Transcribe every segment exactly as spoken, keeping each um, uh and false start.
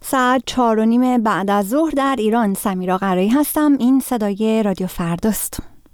ساعت چهار و نیم بعد از ظهر در ایران. سمیرا قرایی هستم. این صدای رادیو فرداست.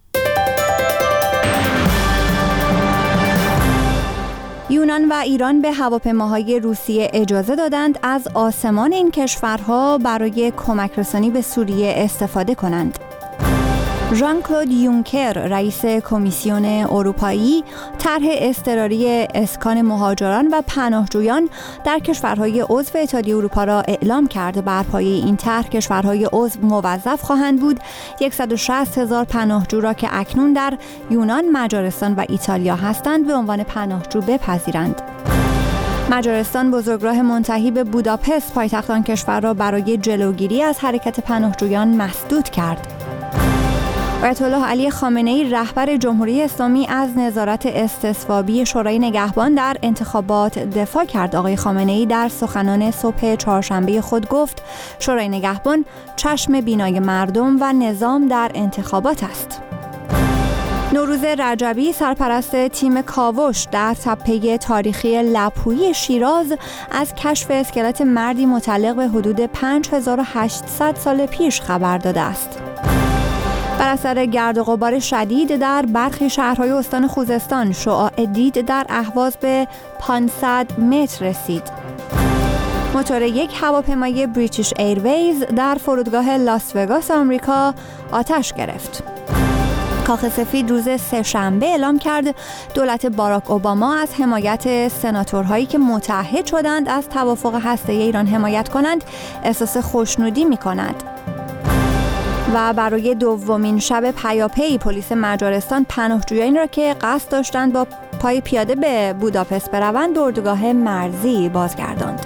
یونان و ایران به هواپیماهای روسیه اجازه دادند از آسمان این کشورها برای کمک‌رسانی به سوریه استفاده کنند. ژان کلود یونکر رئیس کمیسیون اروپایی طرح اضطراری اسکان مهاجران و پناهجویان در کشورهای عضو اتحادیه اروپا را اعلام کرد. بر پایه این طرح کشورهای عضو موظف خواهند بود صد و شصت هزار پناهجو را که اکنون در یونان، مجارستان و ایتالیا هستند به عنوان پناهجو بپذیرند. مجارستان بزرگراه منتهی به بوداپست پایتخت آن کشور را برای جلوگیری از حرکت پناهجویان مسدود کرد. آیت الله علی خامنه‌ای رهبر جمهوری اسلامی از نظارت استصوابی شورای نگهبان در انتخابات دفاع کرد. آقای خامنه‌ای در سخنان صبح چهارشنبه خود گفت شورای نگهبان چشم بینای مردم و نظام در انتخابات است. نوروز رجبی سرپرست تیم کاوش در تپه تاریخی لپویی شیراز از کشف اسکلت مردی متعلق به حدود پنج هزار و هشتصد سال پیش خبر داده است. بر اثر گرد و غبار شدید در برخی شهرهای استان خوزستان شعاع دید در اهواز به پانصد متر رسید. موتور یک هواپیمای بریتیش ایرویز در فرودگاه لاس وگاس آمریکا آتش گرفت. کاخ سفید روز سه‌شنبه اعلام کرد دولت باراک اوباما از حمایت سناتورهایی که متعهد شدند از توافق هسته‌ای ایران حمایت کنند احساس خوشنودی می‌کند. و برای دومین شب پیاپی پلیس مجارستان پناهجویانی را که قصد داشتند با پای پیاده به بوداپست بروند به اردوگاه مرزی بازگرداند.